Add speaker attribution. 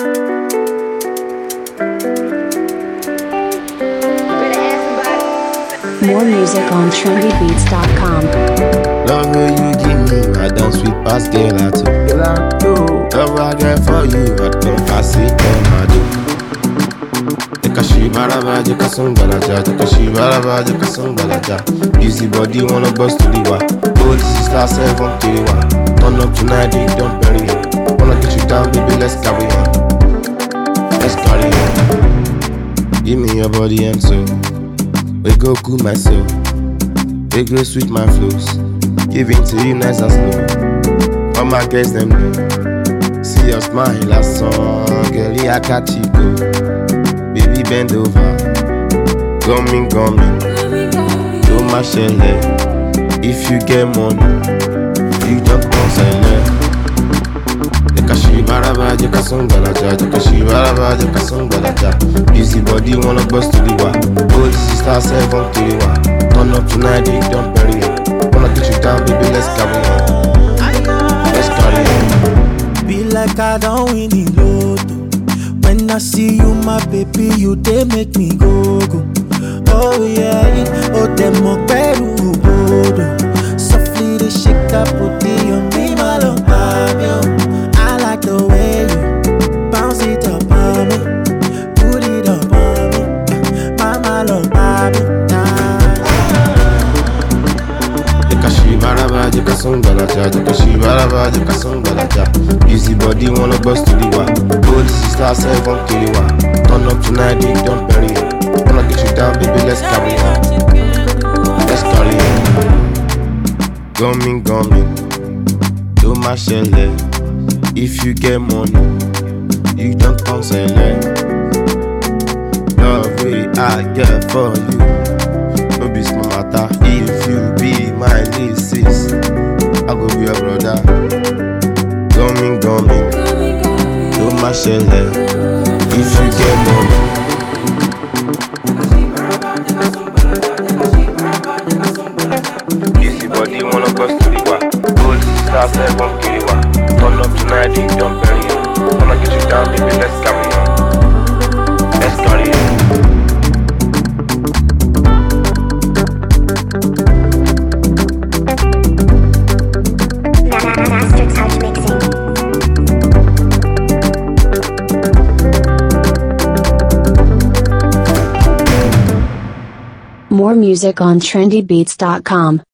Speaker 1: More music on trendybeats.com.
Speaker 2: Love what you give me, I done sweet past girl I too. Love what I get for you, I don't pass it on my do. Jekashi baraba, jekasung balaja, jekashi baraba, jekasung balaja. Busy body wanna bust to the wa. Oh, this is last 7 to the one. Turn up tonight, they don't bury me. Wanna get you down, baby, let's carry on. Let's carry on. Give me your body and soul. We go cool my soul. We go sweet my flows. Give it to you nice and slow. All my girls them know. See your smile last song. Girlie, I catch you go. Baby bend over. Coming. Do my shell. If you get money, you don't consent. Jekashi baraba, jekasung balaja, jekashi baraba, jekasung balaja. Busy body wanna bust to the wa. Oh, this is last 7 to the one. Turn up tonight, they don't bury me. Wanna get you down, baby, let's carry on. Let's carry on.
Speaker 3: Be like I don't win the lotto. When I see you, my baby, you they make me go. Oh yeah, oh them more better. Softly they shake that booty on me, my love, I like the way you bounce it up on me, put it up on me, my love,
Speaker 2: Jekashi baraba, jekasung balaja, jekashi baraba, jekasung balaja. Busy body wanna bust to the wa. Oh, this is last 7 to the one. Turn up tonight, they don't bury me. Wanna get you down, baby, let's carry on. Let's carry on. Coming. Do my shell. If you get money, you don't consent. Love what I get for you. No be small matter. If you be my sis, I go be your brother. Coming. Do my shell. If you get money. Busy body wanna bust to the wa. Gold star 7 to the wa. Turn up tonight, they don't bury you. Wanna get you down, baby, let's carry on. Let's carry on.
Speaker 1: Master Touch Mixing. More music on trendybeats.com.